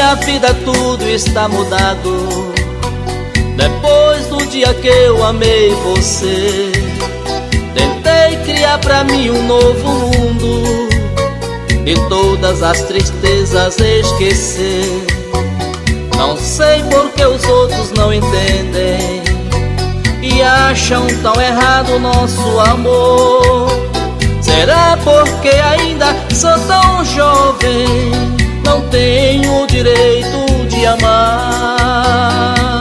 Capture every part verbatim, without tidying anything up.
minha vida tudo está mudado depois do dia que eu amei você. Tentei criar pra mim um novo mundo e todas as tristezas esquecer. Não sei por que os outros não entendem e acham tão errado o nosso amor. Será porque ainda sou tão jovem, não tenho o direito de amar?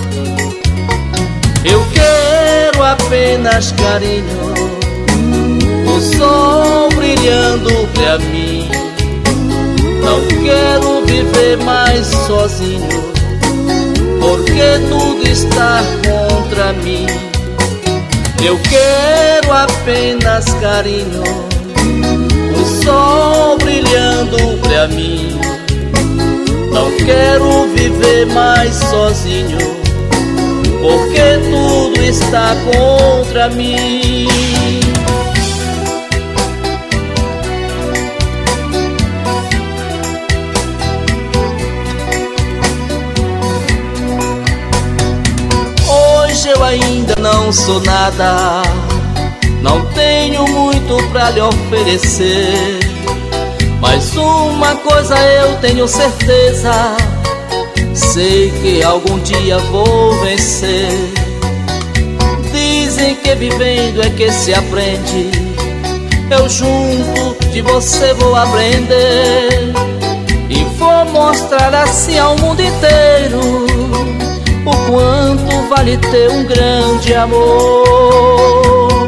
Eu quero apenas carinho, o sol brilhando pra mim. Não quero viver mais sozinho, porque tudo está contra mim. Eu quero apenas carinho, o sol brilhando pra mim. Não quero viver mais sozinho, porque tudo está contra mim. Hoje eu ainda não sou nada, não tenho muito pra lhe oferecer, mas uma coisa eu tenho certeza, sei que algum dia vou vencer. Dizem que vivendo é que se aprende, eu junto de você vou aprender e vou mostrar assim ao mundo inteiro o quanto vale ter um grande amor.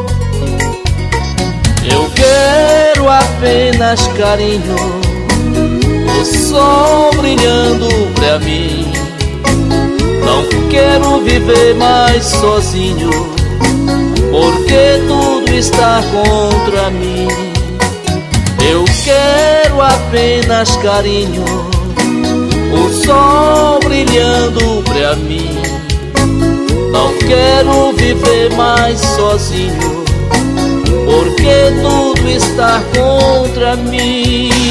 Eu quero apenas carinho, o sol brilhando pra mim. Não quero viver mais sozinho, porque tudo está contra mim. Eu quero apenas carinho, o sol brilhando pra mim. Não quero viver mais sozinho, porque tudo está contra mim.